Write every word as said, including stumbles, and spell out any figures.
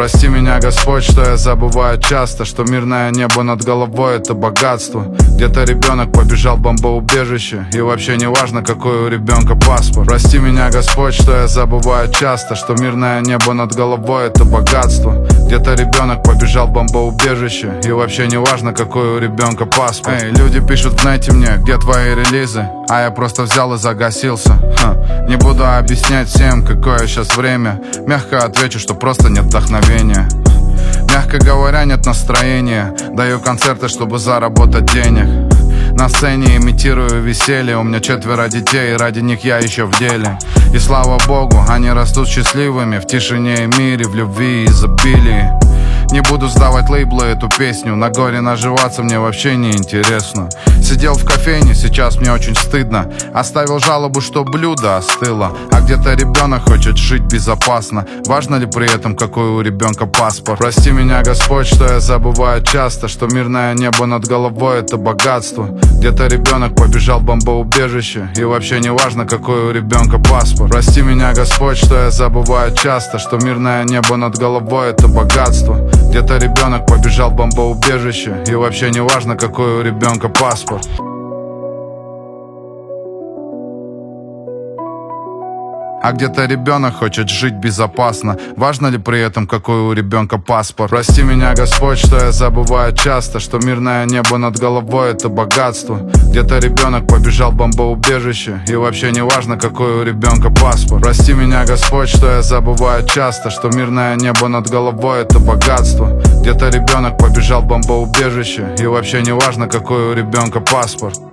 Прости меня, Господь, что я забываю часто, что мирное небо над головой — это богатство. Где-то ребенок побежал в бомбоубежище, и вообще не важно, какой у ребенка паспорт. Прости меня, Господь, что я забываю часто, что мирное небо над головой — это богатство. Где-то ребенок побежал в бомбоубежище, и вообще не важно, какой у ребенка паспорт. Эй, люди пишут в нете мне, где твои релизы, а я просто взял и загасился. Ха. Не буду объяснять всем, какое сейчас время. Мягко отвечу, что просто нет вдохновения. Мягко говоря, нет настроения. Даю концерты, чтобы заработать денег. На сцене имитирую веселье. У меня четверо детей, и ради них я еще в деле. И слава богу, они растут счастливыми в тишине и мире, в любви и изобилии. Не буду сдавать лейблы эту песню. На горе наживаться мне вообще не интересно. Сидел в кофейне, сейчас мне очень стыдно. Оставил жалобу, что блюдо остыло. А где-то ребенок хочет жить безопасно. Важно ли при этом, какой у ребенка паспорт? Прости меня, Господь, что я забываю часто, что мирное небо над головой — это богатство. Где-то ребенок побежал в бомбоубежище, и вообще не важно, какой у ребенка паспорт. Прости меня, Господь, что я забываю часто, что мирное небо над головой — это богатство. Где-то ребенок побежал в бомбоубежище, и вообще не важно, какой у ребенка паспорт. А где-то ребенок хочет жить безопасно. Важно ли при этом, какой у ребенка паспорт? Прости меня, Господь, что я забываю часто, что мирное небо над головой — это богатство. Где-то ребенок побежал в бомбоубежище, и вообще не важно, какой у ребенка паспорт. Прости меня, Господь, что я забываю часто, что мирное небо над головой — это богатство. Где-то ребенок побежал в бомбоубежище, и вообще не важно, какой у ребенка паспорт.